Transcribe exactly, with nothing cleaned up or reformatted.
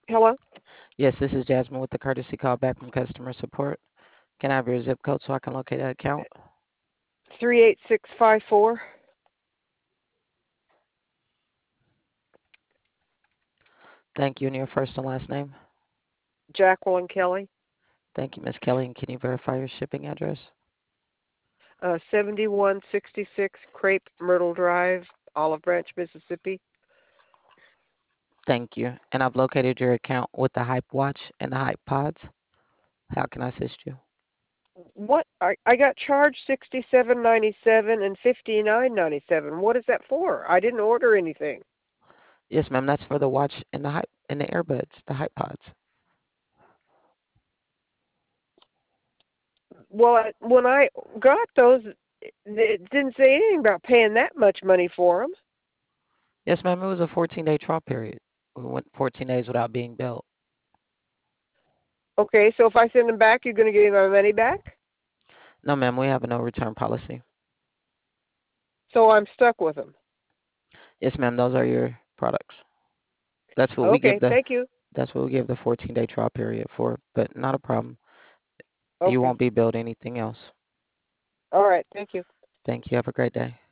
Hello? Yes, this is Jasmine with the courtesy call back from customer support. Can I have your zip code so I can locate that account? three eight six five four. Thank you, and your first and last name. Jacqueline Kelly. Thank you, Miss Kelly. And can you verify your shipping address? Uh, seventy-one sixty-six Crepe Myrtle Drive, Olive Branch, Mississippi. Thank you. And I've located your account with the Hype Watch and the Hype Pods. How can I assist you? What? I, I got charged sixty-seven ninety-seven and fifty-nine ninety-seven. What is that for? I didn't order anything. Yes, ma'am. That's for the watch and the Hype and the earbuds, the Hype Pods. Well, I, when I got those, it didn't say anything about paying that much money for them. Yes, ma'am. It was a fourteen-day trial period. We went fourteen days without being billed. Okay, so if I send them back, you're going to give me my money back? No, ma'am. We have a no return policy. So I'm stuck with them. Yes, ma'am. Those are your products. That's what we give Okay, the thank you. That's what we give the fourteen-day trial period for, but not a problem. You Okay. won't be billed anything else. All right, thank you. Thank you. Have a great day.